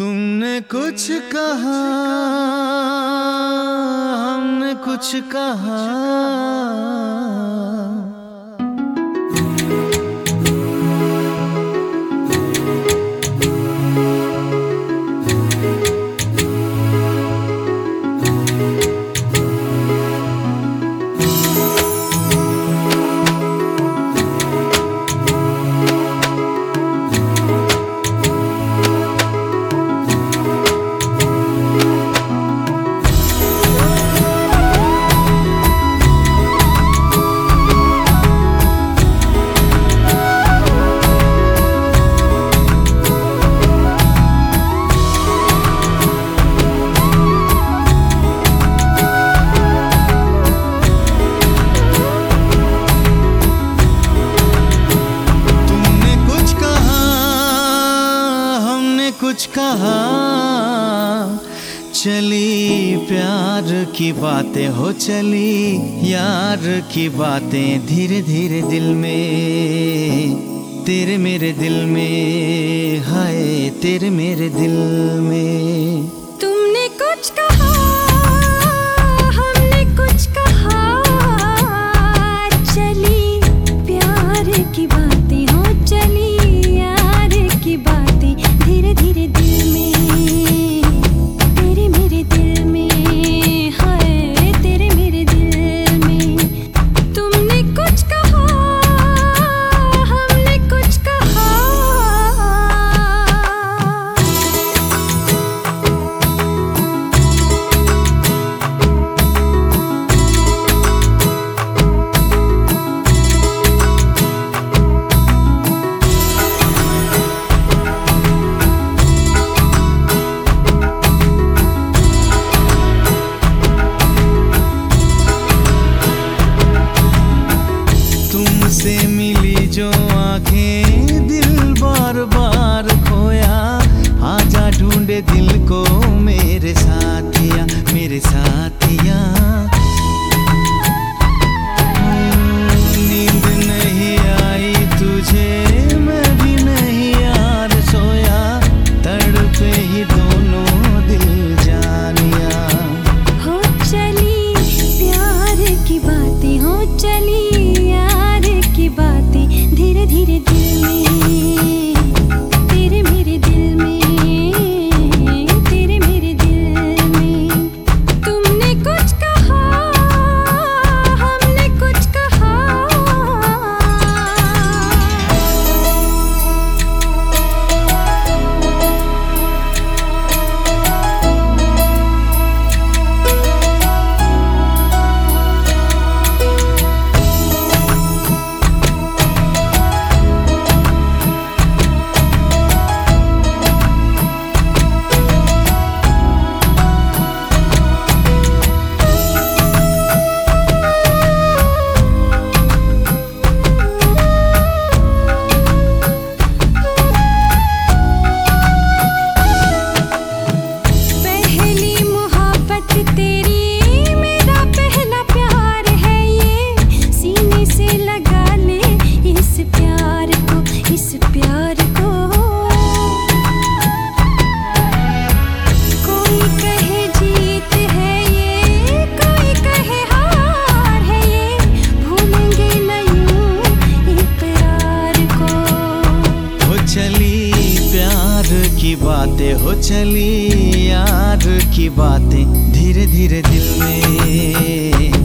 तुमने कुछ कहा, हमने कुछ कहा। कुछ कहा, चली प्यार की बातें हो चली यार की बातें धीरे धीरे दिल में, तेरे मेरे दिल में, हाय तेरे मेरे दिल में। तुमने कुछ कहा, हमने कुछ कहा, चली प्यार की बातें हो चली यार की बातें धीरे धीरे दिल में, तेरे मेरे दिल में, हाय तेरे मेरे दिल में। तुमने कुछ कहा, हमने कुछ कहा। से मिली जो आंखें दिल बार बार खोया, आजा ढूंढे दिल को मेरे साथिया, मेरे साथिया। नींद नहीं आई तुझे, मैं भी नहीं यार सोया, तड़पे ही दोनों दिल जानिया। हो चली प्यार की बातें हो चली की बातें धीरे धीरे दिल में, तेरे मेरे दिल में, तेरे मेरे दिल में। तुमने कुछ कहा, हमने कुछ कहा। की बातें हो चली यार की बातें धीरे धीरे दिल में।